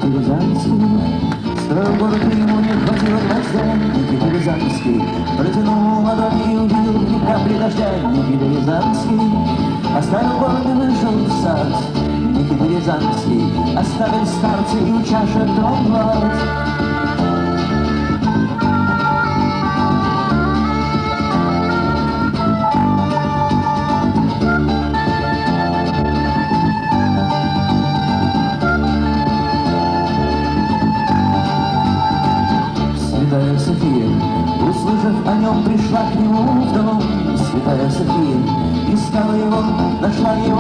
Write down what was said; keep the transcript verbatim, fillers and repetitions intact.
Никита Рязанский строил город, и ему не хватило гвоздя. Никита Рязанский протянул ладони и увидел в них капли дождя. Никита Рязанский оставил город и вышел в сад. Никита Рязанский оставил старцы и у чашек дом влад. Святая София, услышав о нем, пришла к нему в дом. Святая София искала его, нашла его.